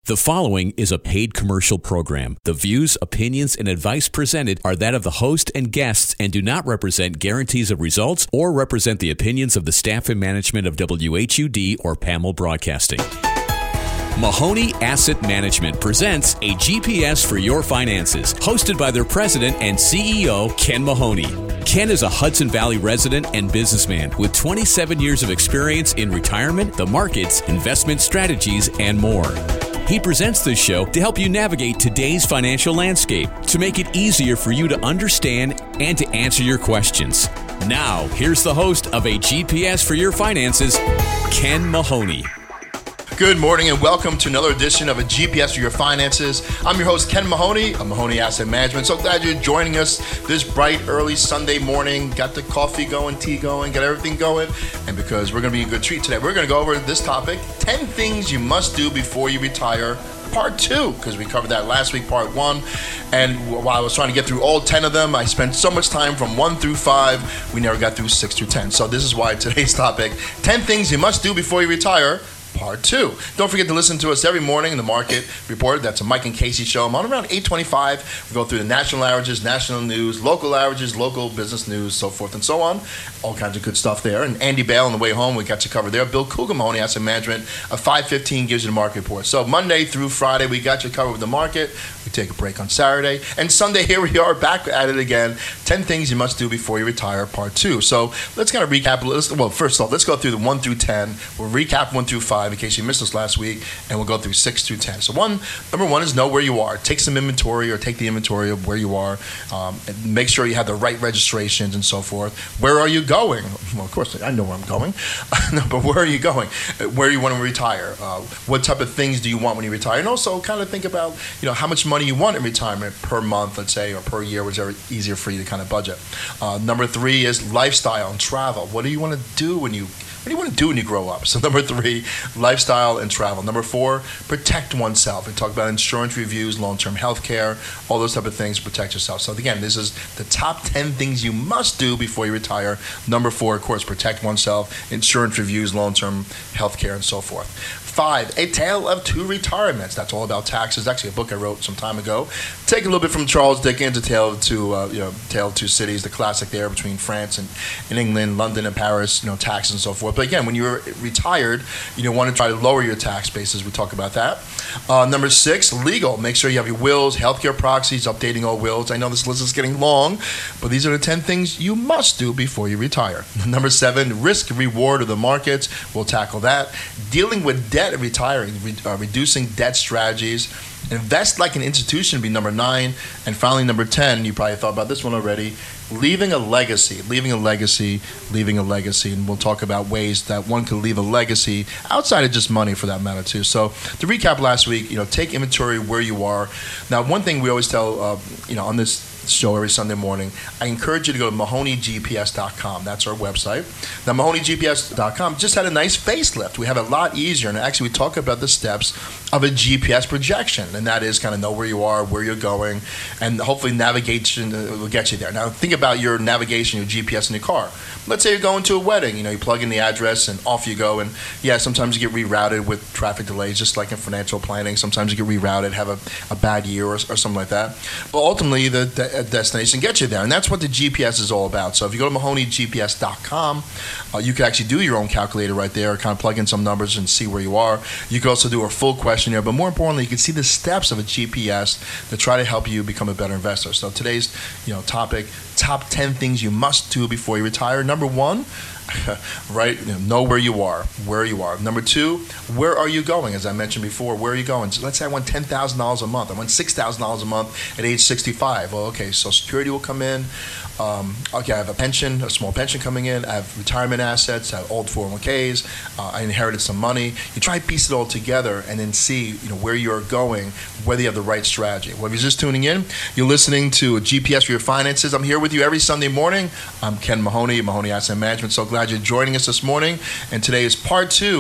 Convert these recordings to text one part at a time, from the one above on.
The following is a paid commercial program. The views, opinions, and advice presented are that of the host and guests and do not represent guarantees of results or represent the opinions of the staff and management of WHUD or PAML Broadcasting. Mahoney Asset Management presents a GPS for your finances, hosted by their president and CEO, Ken Mahoney. Ken is a Hudson Valley resident and businessman with 27 years of experience in retirement, the markets, investment strategies, and more. He presents this show to help you navigate today's financial landscape, to make it easier for you to understand and to answer your questions. Now, here's the host of A GPS for Your Finances, Ken Mahoney. Good morning and welcome to another edition of A GPS for Your Finances. I'm your host, Ken Mahoney of Mahoney Asset Management. So glad you're joining us this bright, early Sunday morning. Got the coffee going, tea going, got everything going. And because we're going to be a good treat today, we're going to go over this topic, 10 things you must do before you retire. Part 2, because we covered that last week, part 1. And while I was trying to get through all 10 of them, I spent so much time from 1 through 5, we never got through 6 through 10. So this is why today's topic, 10 things you must do before you retire. Part 2. Don't forget to listen to us every morning in the Market Report. That's a Mike and Casey show. I'm on around 8:25. We go through the national averages, national news, local averages, local business news, so forth and so on. All kinds of good stuff there. And Andy Bale on the way home, we got you covered there. Bill Cougar, Mahoney Asset Management, at 5:15 gives you the Market Report. So Monday through Friday, we got you covered with the market. We take a break on Saturday. And Sunday, here we are back at it again. 10 things you must do before you retire, part 2. So let's kind of recap. Well, first off, let's go through the 1 through 10. We'll recap 1 through 5 in case you missed us last week, and we'll go through 6 through 10. So number one is know where you are. Take some inventory, or take the inventory of where you are, and make sure you have the right registrations and so forth. Where are you going? Well, of course, I know where I'm going. No, but where are you going? Where you want to retire? What type of things do you want when you retire? And also kind of think about, how much money you want in retirement per month, let's say, or per year, whichever easier for you to kind of budget. Number 3 is lifestyle and travel. What do you want to do when you grow up? So number 3, lifestyle and travel. Number 4, protect oneself. We talk about insurance reviews, long-term health care, all those type of things to protect yourself. So again, this is the top 10 things you must do before you retire. Number 4, of course, protect oneself, insurance reviews, long-term health care, and so forth. 5, A Tale of Two Retirements. That's all about taxes. Actually, a book I wrote some time ago. Take a little bit from Charles Dickens, A Tale of Two Cities, the classic there between France and England, London and Paris, taxes and so forth. But again, when you're retired, you want to try to lower your tax bases. We talk about that. Number 6, legal. Make sure you have your wills, healthcare proxies, updating all wills. I know this list is getting long, but these are the 10 things you must do before you retire. Number 7, risk reward of the markets. We'll tackle that. Dealing with debt and retiring, reducing debt strategies. Invest like an institution would be number 9. And finally, number 10, you probably thought about this one already, leaving a legacy. And we'll talk about ways that one could leave a legacy outside of just money, for that matter, too. So to recap last week, take inventory where you are. Now, one thing we always tell, on this show every Sunday morning, I encourage you to go to MahoneyGPS.com. That's our website. Now, MahoneyGPS.com just had a nice facelift. We have it a lot easier, and actually we talk about the steps of a GPS projection, and that is kind of know where you are, where you're going, and hopefully navigation will get you there. Now, think about your navigation, your GPS in your car. Let's say you're going to a wedding. You plug in the address and off you go, and sometimes you get rerouted with traffic delays, just like in financial planning. Sometimes you get rerouted, have a bad year or something like that. But ultimately, the destination gets you there, and that's what the GPS is all about. So if you go to MahoneyGPS.com, you can actually do your own calculator right there, kind of plug in some numbers and see where you are. You can also do a full questionnaire, but more importantly, you can see the steps of a GPS to try to help you become a better investor. So today's topic, top 10 things you must do before you retire. Number 1, right? Know where you are. Number 2, where are you going? As I mentioned before, where are you going? So let's say I want $10,000 a month. I want $6,000 a month at age 65. Well, okay, Social Security will come in. I have a small pension coming in. I have retirement assets. I have old 401ks. I inherited some money. You try to piece it all together and then see, where you're going, whether you have the right strategy. Well, if you're just tuning in, you're listening to a GPS for Your Finances. I'm here with you every Sunday morning. I'm Ken Mahoney, Mahoney Asset Management. So glad you're joining us this morning. And today is part 2 of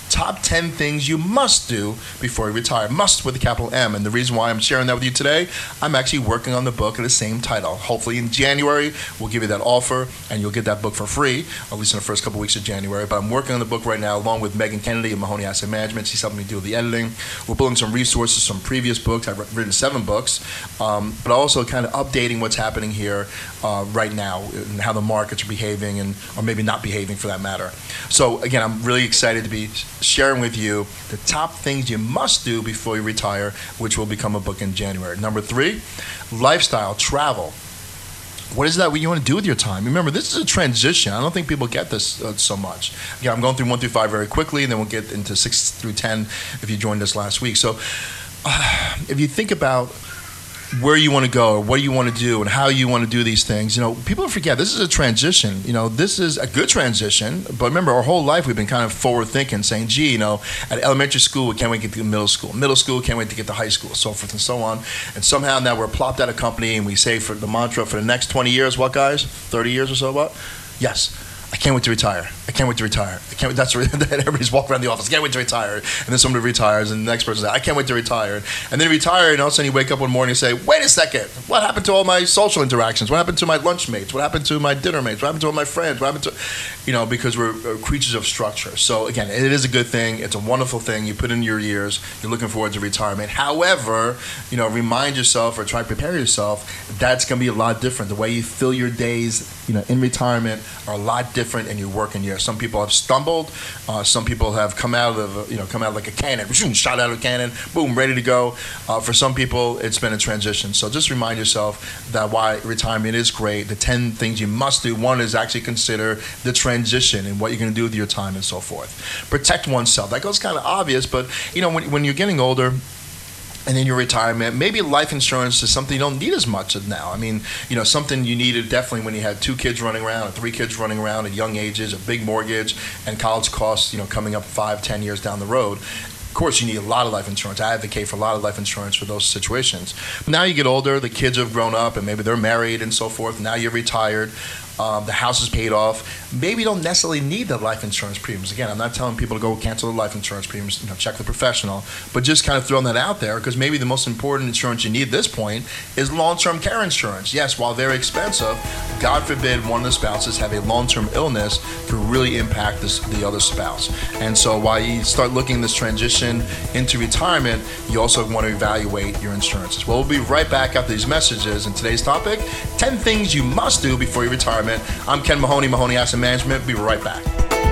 Top 10 things you must do before you retire. Must with a capital M. And the reason why I'm sharing that with you today, I'm actually working on the book of the same title. Hopefully in January, we'll give you that offer and you'll get that book for free, at least in the first couple weeks of January. But I'm working on the book right now along with Megan Kennedy of Mahoney Asset Management. She's helping me do the editing. We're building some resources from previous books. I've written 7 books, but also kind of updating what's happening here right now and how the markets are behaving or maybe not behaving for that matter. So again, I'm really excited to be sharing with you the top things you must do before you retire, which will become a book in January. Number 3, lifestyle, travel. What is that you want to do with your time? Remember, this is a transition. I don't think people get this so much. Again, I'm going through 1 through 5 very quickly, and then we'll get into 6 through 10 if you joined us last week. So if you think about where you want to go or what you want to do and how you want to do these things, people forget this is a transition. This is a good transition, but remember, our whole life we've been kind of forward thinking, saying, gee, at elementary school we can't wait to get to middle school can't wait to get to high school, so forth and so on. And somehow now we're plopped at a company and we say for the mantra for the next 20 years, what guys, 30 years or so, what? Yes, I can't wait to retire. I can't wait to retire. That's everybody's walking around the office. I can't wait to retire. And then somebody retires, and the next person says, I can't wait to retire. And then you retire, and all of a sudden you wake up one morning and say, wait a second, what happened to all my social interactions? What happened to my lunch mates? What happened to my dinner mates? What happened to all my friends? What happened to, because we're creatures of structure. So again, it is a good thing. It's a wonderful thing. You put in your years. You're looking forward to retirement. However, remind yourself or try to prepare yourself. That's going to be a lot different. The way you fill your days, in retirement are a lot different in your working years. Some people have stumbled. Some people have come out like a cannon, shot out of a cannon, boom, ready to go. For some people, it's been a transition. So just remind yourself that why retirement is great. The 10 things you must do. 1 is actually consider the transition and what you're going to do with your time and so forth. Protect oneself. That goes kind of obvious, but when you're getting older, and in your retirement, maybe life insurance is something you don't need as much of now. I mean, something you needed definitely when you had 2 kids running around or 3 kids running around at young ages, a big mortgage, and college costs, coming up 5-10 years down the road. Of course, you need a lot of life insurance. I advocate for a lot of life insurance for those situations. But now you get older, the kids have grown up, and maybe they're married and so forth. Now you're retired. The house is paid off. Maybe you don't necessarily need the life insurance premiums. Again, I'm not telling people to go cancel the life insurance premiums, check the professional, but just kind of throwing that out there because maybe the most important insurance you need at this point is long-term care insurance. Yes, while very expensive, God forbid one of the spouses have a long-term illness could really impact the other spouse. And so while you start looking at this transition into retirement, you also want to evaluate your insurances. Well, we'll be right back after these messages. And today's topic, 10 things you must do before your retirement. I'm Ken Mahoney, Mahoney Asset Management. Be right back.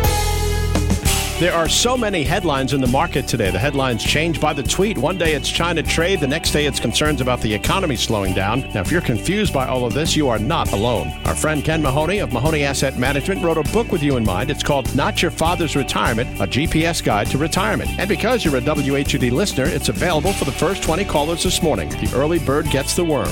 There are so many headlines in the market today. The headlines change by the tweet. One day it's China trade. The next day it's concerns about the economy slowing down. Now, if you're confused by all of this, you are not alone. Our friend Ken Mahoney of Mahoney Asset Management wrote a book with you in mind. It's called Not Your Father's Retirement, a GPS Guide to Retirement. And because you're a WHUD listener, it's available for the first 20 callers this morning. The early bird gets the worm.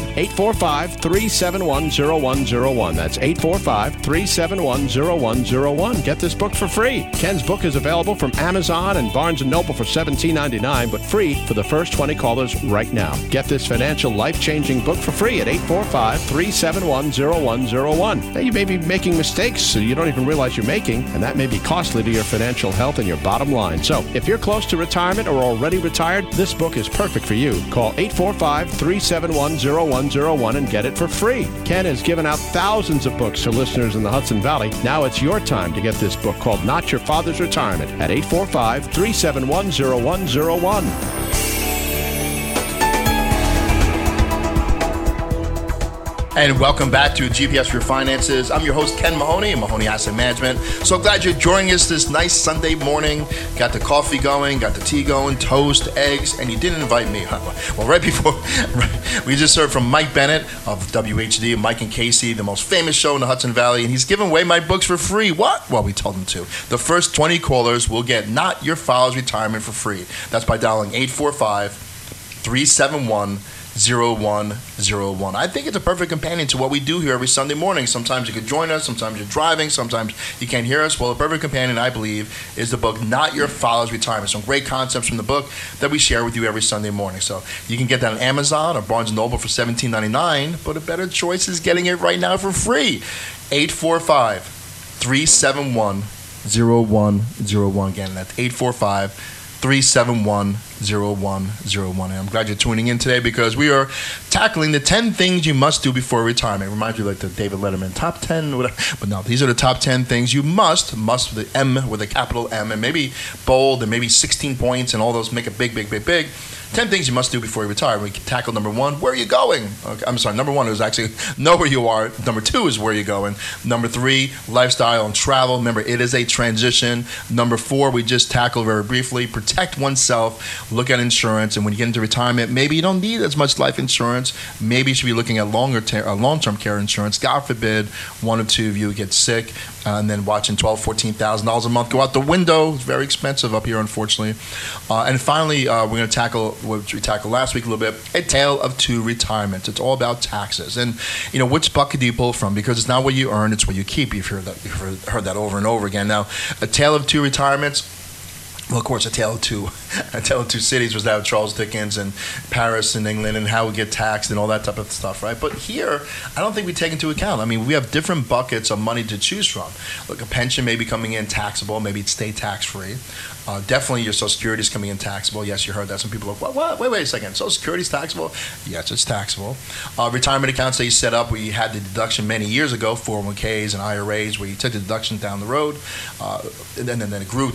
845-371-0101. That's 845-371-0101. Get this book for free. Ken's book is available from Amazon and Barnes & Noble for $17.99, but free for the first 20 callers right now. Get this financial life-changing book for free at 845-371-0101. Now, you may be making mistakes so you don't even realize you're making, and that may be costly to your financial health and your bottom line. So if you're close to retirement or already retired, this book is perfect for you. Call 845-371-0101 and get it for free. Ken has given out thousands of books to listeners in the Hudson Valley. Now it's your time to get this book called Not Your Father's Retirement at 845-371-0101. And welcome back to GPS for Your Finances. I'm your host, Ken Mahoney of Mahoney Asset Management. So glad you're joining us this nice Sunday morning. Got the coffee going, got the tea going, toast, eggs, and you didn't invite me. Well, right before, we just heard from Mike Bennett of WHD, Mike and Casey, the most famous show in the Hudson Valley, and he's giving away my books for free. What? Well, we told him to. The first 20 callers will get Not Your Father's Retirement for free. That's by dialing 845-371-0101. I think it's a perfect companion to what we do here every Sunday morning. Sometimes you could join us, sometimes you're driving, sometimes you can't hear us. Well, the perfect companion, I believe, is the book Not Your Father's Retirement. Some great concepts from the book that we share with you every Sunday morning. So you can get that on Amazon or Barnes & Noble for $17.99, but a better choice is getting it right now for free. 845-371-0101. 845-371-0101. Again, that's 845-371-0101. And I'm glad you're tuning in today because we are tackling the 10 things you must do before retirement. It reminds you like the David Letterman top 10, whatever. But no, these are the top 10 things you must with the M, with a capital M, and maybe bold, and maybe 16 points, and all those make it big. 10 things you must do before you retire. We can tackle number 1, where are you going? Okay, I'm sorry, number 1 is actually know where you are. Number 2 is where you're going. Number 3, lifestyle and travel. Remember, it is a transition. Number 4, we just tackled very briefly, protect oneself, look at insurance. And when you get into retirement, maybe you don't need as much life insurance. Maybe you should be looking at long-term care insurance. God forbid one or two of you get sick, and then watching $12,000, $14,000 a month go out the window. It's very expensive up here, unfortunately. And finally, we're going to tackle what we tackled last week a little bit, a tale of two retirements. It's all about taxes. And, which bucket do you pull from? Because it's not what you earn, it's what you keep. You've heard that over and over again. Now, a tale of two retirements. Well, of course, A Tale of Two Cities was that with Charles Dickens and Paris and England and how we get taxed and all that type of stuff, right? But here, I don't think we take into account. I mean, we have different buckets of money to choose from. Look, a pension may be coming in taxable, maybe it's state tax-free. Definitely your Social Security is coming in taxable. Yes, you heard that. Some people are like, what? Wait a second. Social Security is taxable? Yes, it's taxable. Retirement accounts that you set up, we had the deduction many years ago, 401ks and IRAs, where you took the deduction down the road, and then it grew,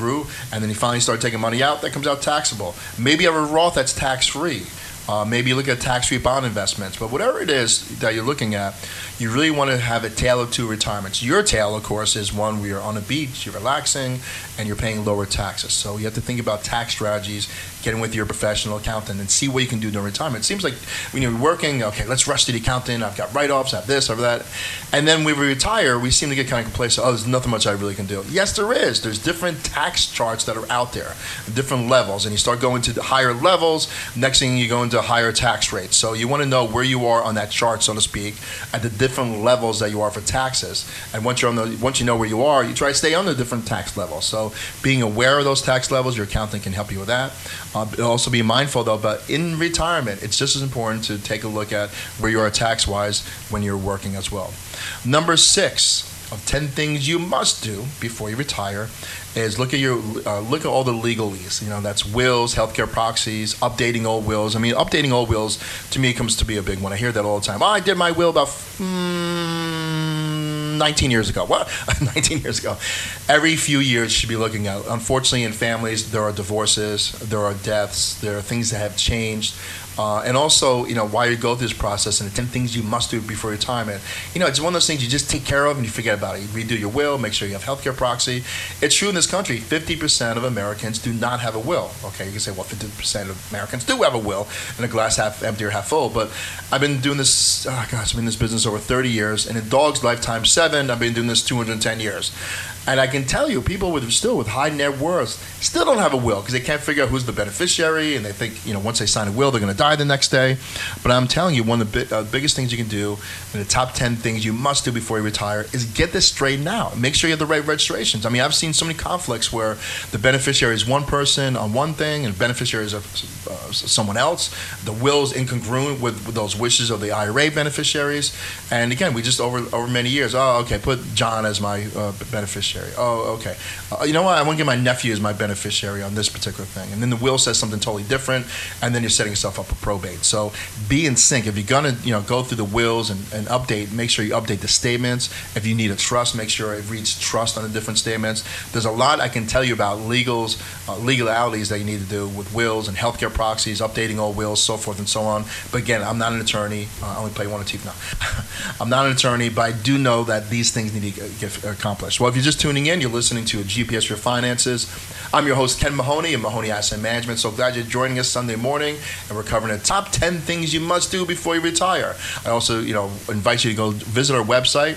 and then you finally start taking money out, that comes out taxable. Maybe you have a Roth that's tax-free. Maybe you look at tax-free bond investments. But whatever it is that you're looking at, you really want to have a tale of two retirements. Your tale, of course, is one where you're on a beach, you're relaxing, and you're paying lower taxes. So you have to think about tax strategies, getting with your professional accountant, and see what you can do during retirement. It seems like when you're working, okay, let's rush to the accountant. I've got write-offs, I have this, I have that. And then when we retire, we seem to get kind of complacent. Oh, there's nothing much I really can do. Yes, there is. There's different tax charts that are out there, different levels. And you start going to the higher levels. Next thing you go into higher tax rates. So you want to know where you are on that chart, so to speak, at the different levels that you are for taxes. And once you know where you are, you try to stay on the different tax levels. So being aware of those tax levels, your accountant can help you with that. Also be mindful, though, but in retirement, it's just as important to take a look at where you are tax-wise when you're working as well. Number 6 of 10 things you must do before you retire is look at all the legalese. That's wills, healthcare proxies, updating old wills. I mean, updating old wills to me comes to be a big one. I hear that all the time. I did my will about 19 years ago. What? 19 years ago. Every few years you should be looking at. Unfortunately, in families, there are divorces, there are deaths, there are things that have changed. And also, while you go through this process and the 10 things you must do before retirement, it's one of those things you just take care of and you forget about it. You redo your will, make sure you have healthcare proxy. It's true in this country, 50% of Americans do not have a will. Okay, you can say, well, 50% of Americans do have a will, and a glass half empty or half full. But I've been doing this, I've been in this business over 30 years, and in Dog's lifetime 7, I've been doing this 210 years. And I can tell you, people with high net worth still don't have a will because they can't figure out who's the beneficiary, and they think, once they sign a will, they're going to die the next day. But I'm telling you, one of the biggest things you can do, and the top 10 things you must do before you retire, is get this straightened out. Make sure you have the right registrations. I mean, I've seen so many conflicts where the beneficiary is one person on one thing, and the beneficiary is someone else. The will is incongruent with those wishes of the IRA beneficiaries. And again, we just over many years, put John as my beneficiary. Oh, okay. You know what? I want to get my nephew as my beneficiary on this particular thing. And then the will says something totally different, and then you're setting yourself up for probate. So be in sync. If you're going to go through the wills and update, make sure you update the statements. If you need a trust, make sure it reads trust on the different statements. There's a lot I can tell you about legalities that you need to do with wills and healthcare proxies, updating old wills, so forth and so on. But again, I'm not an attorney. I only play one teeth now. I'm not an attorney, but I do know that these things need to get accomplished. Well, if you're just tuning in, you're listening to a GPS Your Finances. I'm your host, Ken Mahoney of Mahoney Asset Management. So glad you're joining us Sunday morning, and we're covering the top 10 things you must do before you retire. I also, invite you to go visit our website,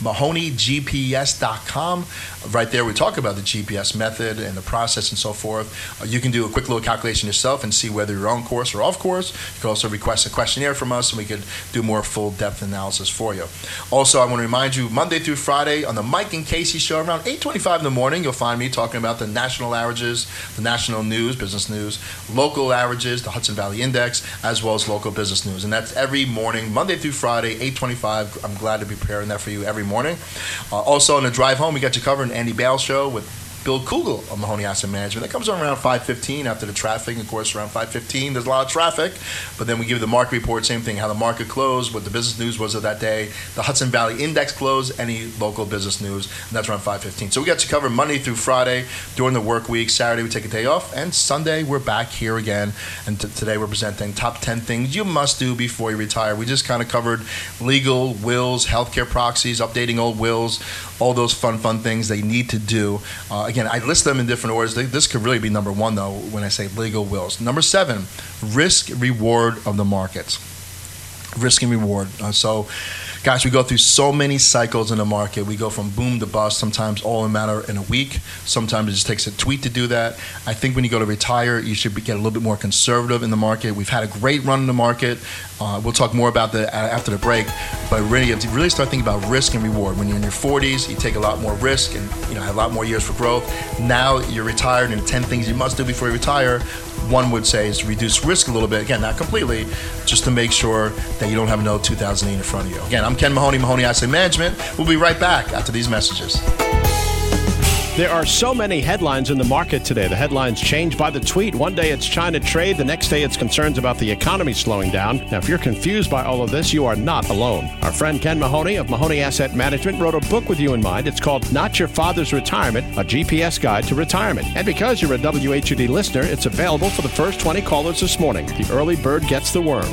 MahoneyGPS.com. Right there, we talk about the GPS method and the process and so forth. You can do a quick little calculation yourself and see whether you're on course or off course. You can also request a questionnaire from us, and we could do more full depth analysis for you. Also, I want to remind you, Monday through Friday on the Mike and Casey show around 8:25 in the morning, you'll find me talking about the national averages, the national news, business news, local averages, the Hudson Valley Index, as well as local business news. And that's every morning, Monday through Friday, 8:25. I'm glad to be preparing that for you every morning. Also, on the drive home, we got you covered an Andy Bale show with Bill Kugel of Mahoney Asset Management. That comes on around 5:15 after the traffic. Of course, around 5:15, there's a lot of traffic. But then we give the market report, same thing, how the market closed, what the business news was of that day, the Hudson Valley Index closed, any local business news, and that's around 5:15. So we got you covered Monday through Friday during the work week. Saturday, we take a day off. And Sunday, we're back here again. And today, we're presenting top 10 things you must do before you retire. We just kind of covered legal, wills, healthcare proxies, updating old wills, all those fun things they need to do. Again, I list them in different orders. This could really be number one, though, when I say legal wills. Number 7, risk reward of the markets. Risk and reward. Gosh, we go through so many cycles in the market. We go from boom to bust, sometimes all in a matter in a week. Sometimes it just takes a tweet to do that. I think when you go to retire, you should get a little bit more conservative in the market. We've had a great run in the market. We'll talk more about that after the break. But really start thinking about risk and reward. When you're in your 40s, you take a lot more risk and have a lot more years for growth. Now you're retired, and 10 things you must do before you retire. One would say is to reduce risk a little bit. Again, not completely, just to make sure that you don't have another 2008 in front of you. Again, I'm Ken Mahoney, Mahoney Asset Management. We'll be right back after these messages. There are so many headlines in the market today. The headlines change by the tweet. One day it's China trade. The next day it's concerns about the economy slowing down. Now, if you're confused by all of this, you are not alone. Our friend Ken Mahoney of Mahoney Asset Management wrote a book with you in mind. It's called Not Your Father's Retirement, a GPS Guide to Retirement. And because you're a WHUD listener, it's available for the first 20 callers this morning. The early bird gets the worm.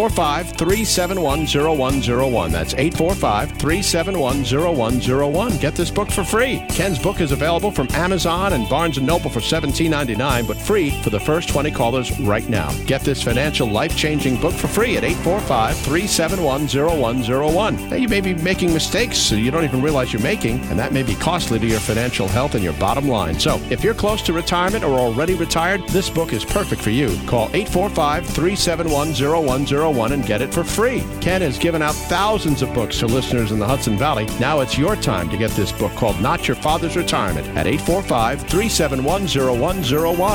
845-371-0101. That's 845-371-0101. Get this book for free. Ken's book is available from Amazon and Barnes & Noble for $17.99, but free for the first 20 callers right now. Get this financial life-changing book for free at 845-371-0101. Now, you may be making mistakes so you don't even realize you're making, and that may be costly to your financial health and your bottom line. So if you're close to retirement or already retired, this book is perfect for you. Call 845-371-0101 and get it for free. Ken has given out thousands of books to listeners in the Hudson Valley. Now it's your time to get this book called Not Your Father's Retirement at 845-371-0101.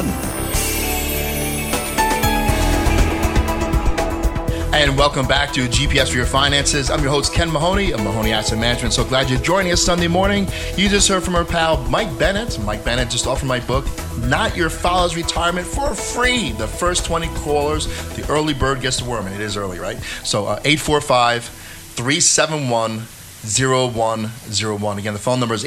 And welcome back to GPS for Your Finances. I'm your host, Ken Mahoney of Mahoney Asset Management. So glad you're joining us Sunday morning. You just heard from our pal, Mike Bennett. Mike Bennett just offered my book, Not Your Father's Retirement, for free. The first 20 callers, the early bird gets the worm. And it is early, right? So 845-371-0101. Again, the phone number is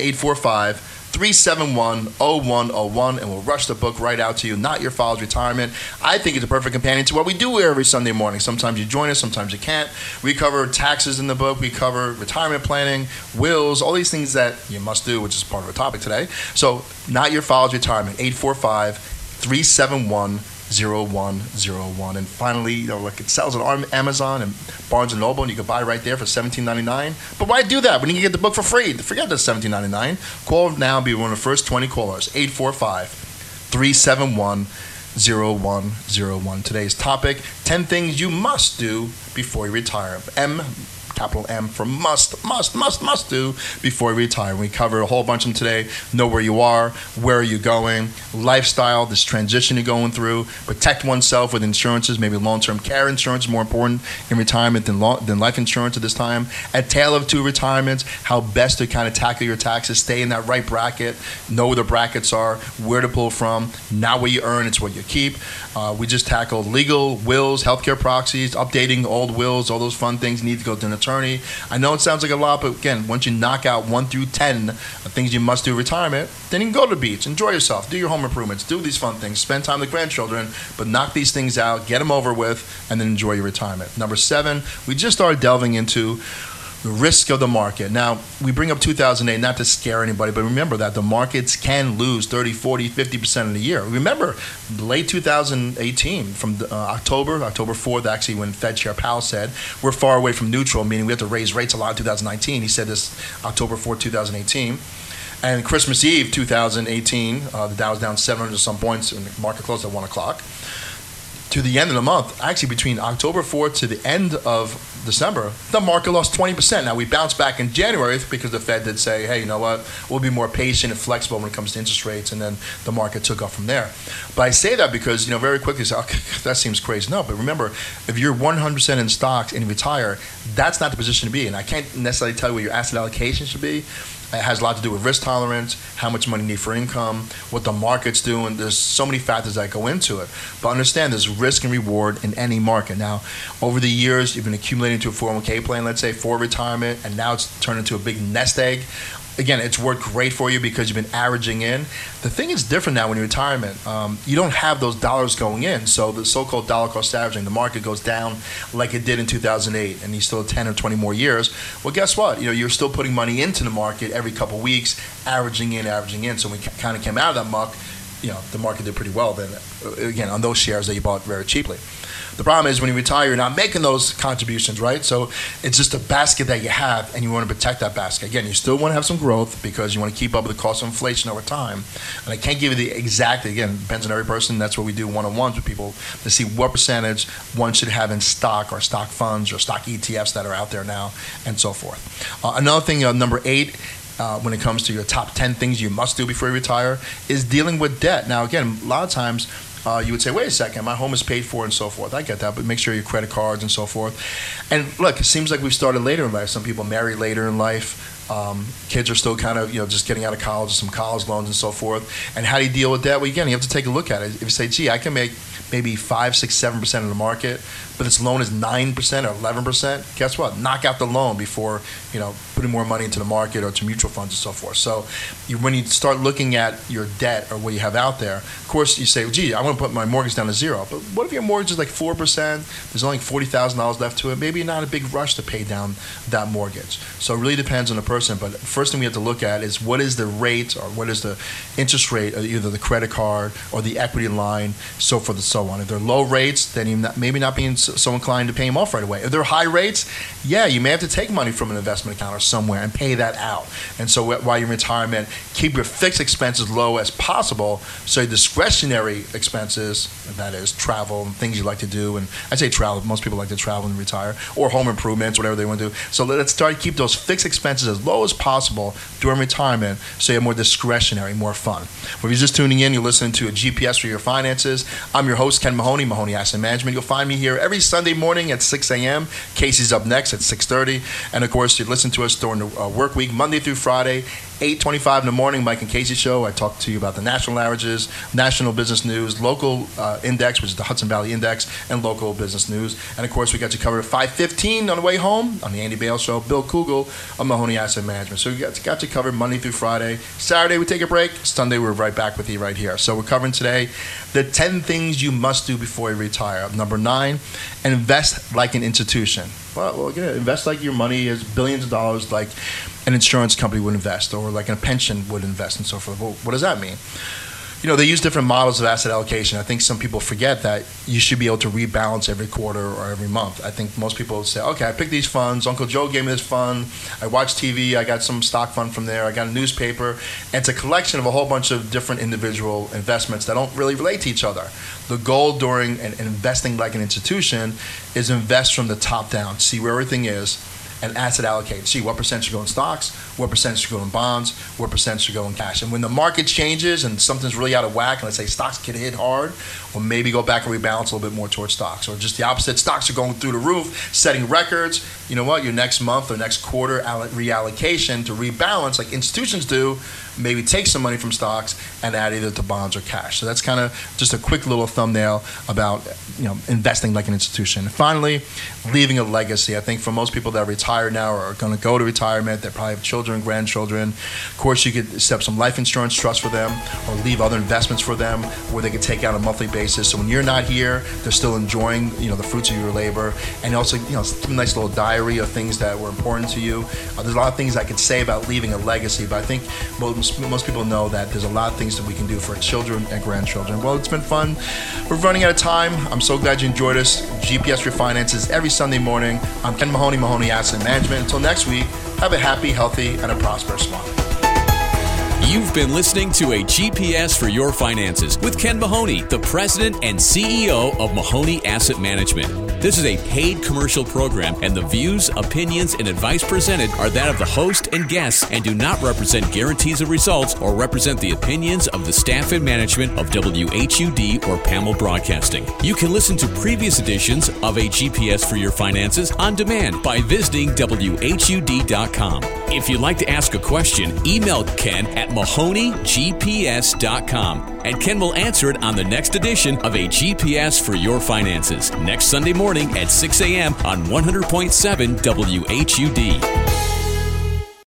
845-371-0101, and we'll rush the book right out to you. Not Your Father's Retirement. I think it's a perfect companion to what we do every Sunday morning. Sometimes you join us, sometimes you can't. We cover taxes in the book. We cover retirement planning, wills, all these things that you must do, which is part of our topic today. So, Not Your Father's Retirement, 845-371-0101. And finally, it sells on Amazon and Barnes & Noble, and you can buy right there for $17.99. But why do that when you can get the book for free? Forget the $17.99. Call now and be one of the first 20 callers. 845-371-0101. Today's topic, 10 things you must do before you retire. Capital M for must do before you retire. We cover a whole bunch of them today. Know where you are, where are you going, lifestyle, this transition you're going through, protect oneself with insurances, maybe long-term care insurance is more important in retirement than life insurance at this time. A tale of two retirements, how best to kind of tackle your taxes, stay in that right bracket, know where the brackets are, where to pull from, not what you earn, it's what you keep. We just tackled legal, wills, healthcare proxies, updating old wills, all those fun things. You need to go to an attorney. I know it sounds like a lot, but again, once you knock out 1 through 10 things you must do in retirement, then you can go to the beach, enjoy yourself, do your home improvements, do these fun things, spend time with grandchildren, but knock these things out, get them over with, and then enjoy your retirement. Number 7, we just started delving into the risk of the market. Now, we bring up 2008 not to scare anybody, but remember that the markets can lose 30, 40, 50% of the year. Remember, late 2018, from October 4th, actually, when Fed Chair Powell said, we're far away from neutral, meaning we have to raise rates a lot in 2019. He said this October 4th, 2018. And Christmas Eve 2018, the Dow was down 700 some points, and the market closed at 1 o'clock. to the end of the month, actually between October 4th to the end of December, the market lost 20%. Now, we bounced back in January because the Fed did say, hey, you know what, we'll be more patient and flexible when it comes to interest rates, and then the market took off from there. But I say that because, very quickly, say, okay, that seems crazy. No, but remember, if you're 100% in stocks and you retire, that's not the position to be in. I can't necessarily tell you what your asset allocation should be. It has a lot to do with risk tolerance, how much money you need for income, what the market's doing. There's so many factors that go into it. But understand there's risk and reward in any market. Now, over the years, you've been accumulating to a 401k plan, let's say, for retirement, and now it's turned into a big nest egg. Again, it's worked great for you because you've been averaging in. The thing is different now when you're in retirement. You don't have those dollars going in. So the so-called dollar cost averaging, the market goes down like it did in 2008, and you still have 10 or 20 more years. Well, guess what? You're still putting money into the market every couple of weeks, averaging in. So when we kind of came out of that muck, the market did pretty well then, again, on those shares that you bought very cheaply. The problem is when you retire, you're not making those contributions, right? So it's just a basket that you have, and you want to protect that basket. Again, you still want to have some growth because you want to keep up with the cost of inflation over time. And I can't give you the exact, again, it depends on every person. That's what we do one-on-ones with people to see what percentage one should have in stock or stock funds or stock ETFs that are out there now and so forth. Another thing, number 8, when it comes to your top 10 things you must do before you retire is dealing with debt. Now, again, a lot of times, you would say, wait a second, my home is paid for and so forth. I get that, but make sure your credit cards and so forth. And look, it seems like we've started later in life. Some people marry later in life. Kids are still kind of, just getting out of college, some college loans and so forth. And how do you deal with that? Well, again, you have to take a look at it. If you say, gee, I can make maybe 5, 6, 7% of the market, but its loan is 9% or 11%, guess what? Knock out the loan before, putting more money into the market or to mutual funds and so forth. So when you start looking at your debt or what you have out there, of course you say, well, gee, I want to put my mortgage down to 0. But what if your mortgage is like 4%? There's only $40,000 left to it. Maybe not a big rush to pay down that mortgage. So it really depends on the person. But the first thing we have to look at is what is the rate or what is the interest rate of either the credit card or the equity line, so forth and so on. If they're low rates, then you're maybe not being so inclined to pay them off right away. If they're high rates, yeah, you may have to take money from an investment account or somewhere and pay that out. And so while you're in retirement, keep your fixed expenses low as possible so your discretionary expenses, that is travel and things you like to do, and I say travel, most people like to travel and retire, or home improvements, whatever they want to do. So let's try to keep those fixed expenses as low as possible during retirement so you have more discretionary, more fun. If you're just tuning in, you're listening to a GPS for your finances. I'm your host, Ken Mahoney, Mahoney Asset Management. You'll find me here every Sunday morning at 6 a.m. Casey's up next at 6:30. And of course, you listen to us during the work week, Monday through Friday, 8:25 in the morning, Mike and Casey Show. I talk to you about the national averages, national business news, local index, which is the Hudson Valley Index, and local business news. And of course, we got you covered at 5:15 on the way home on the Andy Bale Show. Bill Kugel of Mahoney Asset Management. So we got you covered Monday through Friday. Saturday, we take a break. Sunday, we're right back with you right here. So we're covering today the 10 things you must do before you retire. Number 9, invest like an institution. Well, again, invest like your money is billions of dollars, like an insurance company would invest, or like a pension would invest, and so forth. Well, what does that mean? They use different models of asset allocation. I think some people forget that you should be able to rebalance every quarter or every month. I think most people say, okay, I picked these funds. Uncle Joe gave me this fund. I watched TV. I got some stock fund from there. I got a newspaper. And it's a collection of a whole bunch of different individual investments that don't really relate to each other. The goal during investing like an institution is invest from the top down, see where everything is, and asset allocate. See what percent should go in stocks, what percent should go in bonds, what percent should go in cash. And when the market changes and something's really out of whack, and let's say stocks get hit hard, or maybe go back and rebalance a little bit more towards stocks. Or just the opposite, stocks are going through the roof, setting records. You know what? Your next month or next quarter reallocation to rebalance, like institutions do, maybe take some money from stocks and add either to bonds or cash. So that's kind of just a quick little thumbnail about investing like an institution. And finally, leaving a legacy. I think for most people that are retired now or are going to go to retirement, they probably have children, grandchildren. Of course, you could set up some life insurance trust for them or leave other investments for them where they could take out on a monthly basis. So when you're not here, they're still enjoying the fruits of your labor. And also, keep a nice little diary of things that were important to you. There's a lot of things I could say about leaving a legacy, but I think most people know that there's a lot of things that we can do for our children and grandchildren. Well, it's been fun. We're running out of time. I'm so glad you enjoyed us. GPS for your finances every Sunday morning. I'm Ken Mahoney, Mahoney Asset Management. Until next week, have a happy, healthy, and a prosperous one. You've been listening to a GPS for Your Finances with Ken Mahoney, the president and CEO of Mahoney Asset Management. This is a paid commercial program, and the views, opinions, and advice presented are that of the host and guests and do not represent guarantees of results or represent the opinions of the staff and management of WHUD or PAML Broadcasting. You can listen to previous editions of a GPS for Your Finances on demand by visiting WHUD.com. If you'd like to ask a question, email Ken at MahoneyGPS.com, and Ken will answer it on the next edition of a GPS for Your Finances next Sunday morning at 6 a.m. on 100.7 WHUD.